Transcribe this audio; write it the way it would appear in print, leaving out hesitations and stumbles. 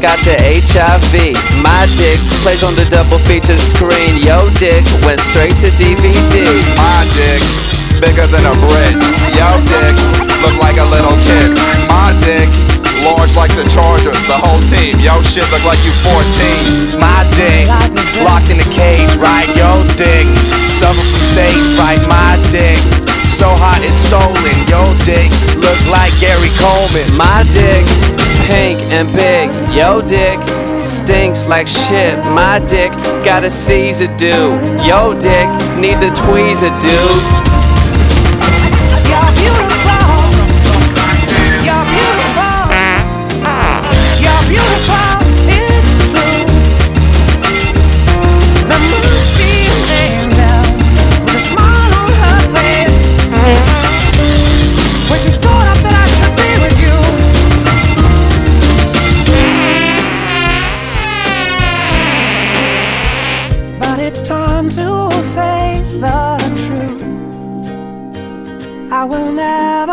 got the HIV. My dick plays on the double feature screen. Yo dick went straight to DVD. My dick, bigger than a brick. Yo dick, look like a little kid. My dick, large like the Chargers, the whole team. Yo shit look like you 14. My dick, locked in a cage, right? Yo dick, suffer from stage fright. My dick, so hot it's stolen. Yo dick, look like Gary Coleman. My dick, pink and big. Yo dick, stinks like shit. My dick got a Caesar do. Yo dick needs a tweezer, dude. You're beautiful. You're beautiful. You're beautiful. It's true. The moon's beaming down with a smile on her face. When she thought up that I should be with you. But it's time to face the truth. I will never